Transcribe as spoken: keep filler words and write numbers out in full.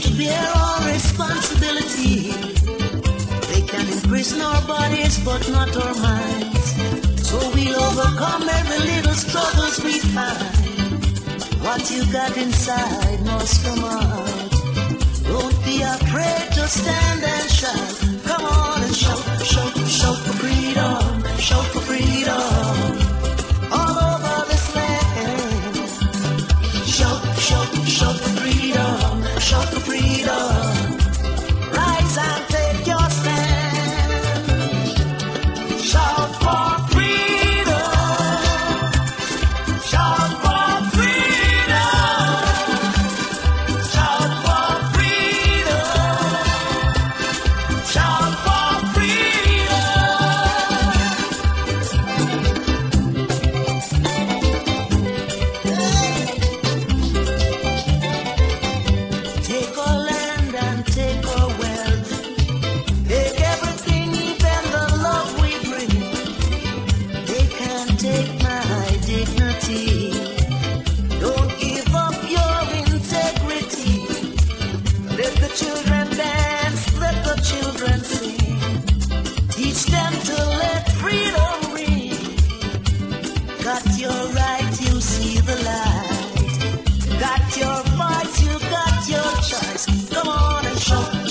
to bear all responsibility. They can imprison our bodies, but not our minds. So we'll overcome every little struggles we find. What you got inside must come out. Don't be afraid to stand and shout. Come on and shout, shout, shout for freedom, shout for freedom. All over this land. Shout, shout, shout for freedom, shout for freedom. Rise and take your stand. Shout for freedom. Shout for freedom. Shout for freedom. Shout for Take our land and take our wealth. Take everything, even the love we bring. They can't take my dignity. Don't give up your integrity. Let the children dance, let the children sing. Teach them to let freedom ring. Got your right, you see the light. Got your voice, you got your choice. Come on and shout.